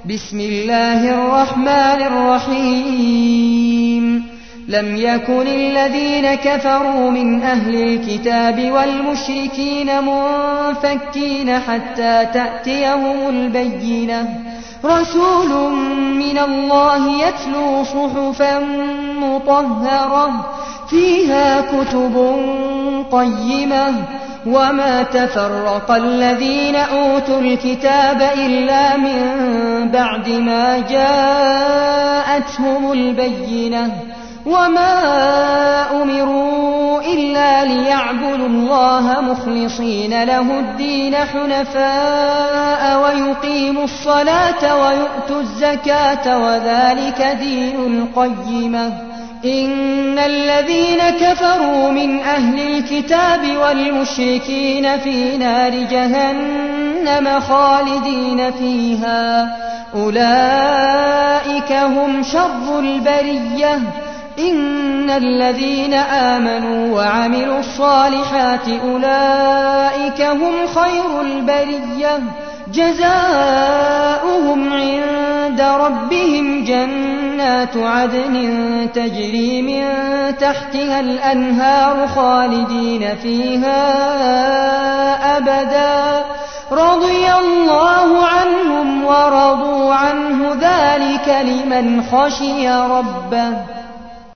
بسم الله الرحمن الرحيم لم يكن الذين كفروا من أهل الكتاب والمشركين منفكين حتى تأتيهم البينة رسول من الله يتلو صحفا مطهرة فيها كتب قيمة وما تفرق الذين أوتوا الكتاب إلا من بعد ما جاءتهم البينة وما أمروا إلا ليعبدوا الله مخلصين له الدين حنفاء ويقيموا الصلاة ويؤتوا الزكاة وذلك دين القيمة إن الذين كفروا من أهل الكتاب والمشركين في نار جهنم خالدين فيها أولئك هم شر البرية إن الذين آمنوا وعملوا الصالحات أولئك هم خير البرية جزاؤهم عند ربهم جنات عدن تجري من تحتها الأنهار خالدين فيها أبدا رضي الله عنهم ورضوا عنه ذلك لمن خشي ربه